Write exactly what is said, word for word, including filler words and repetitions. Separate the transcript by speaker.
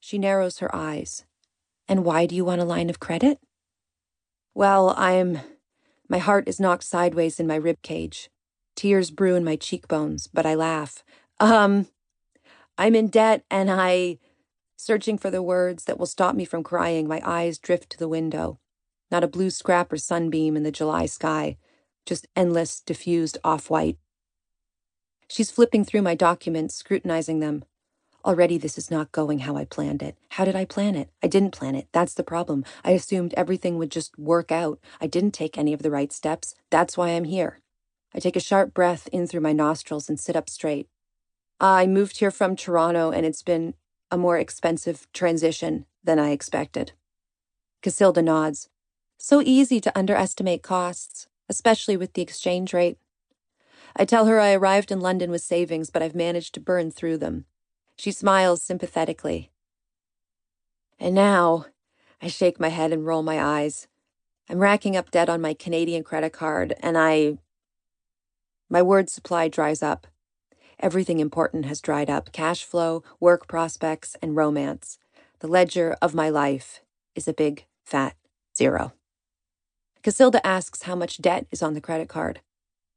Speaker 1: She narrows her eyes. And why do you want a line of credit? Well, I'm... My heart is knocked sideways in my rib cage. Tears brew in my cheekbones, but I laugh. Um, I'm in debt and I... Searching for the words that will stop me from crying, my eyes drift to the window. Not a blue scrap or sunbeam in the July sky, just endless, diffused off-white. She's flipping through my documents, scrutinizing them. Already this is not going how I planned it. How did I plan it? I didn't plan it. That's the problem. I assumed everything would just work out. I didn't take any of the right steps. That's why I'm here. I take a sharp breath in through my nostrils and sit up straight. I moved here from Toronto, and it's been a more expensive transition than I expected. Casilda nods. So easy to underestimate costs, especially with the exchange rate. I tell her I arrived in London with savings, but I've managed to burn through them. She smiles sympathetically. And now, I shake my head and roll my eyes. I'm racking up debt on my Canadian credit card, and I... My word supply dries up. Everything important has dried up. Cash flow, work prospects, and romance. The ledger of my life is a big, fat zero. Casilda asks how much debt is on the credit card.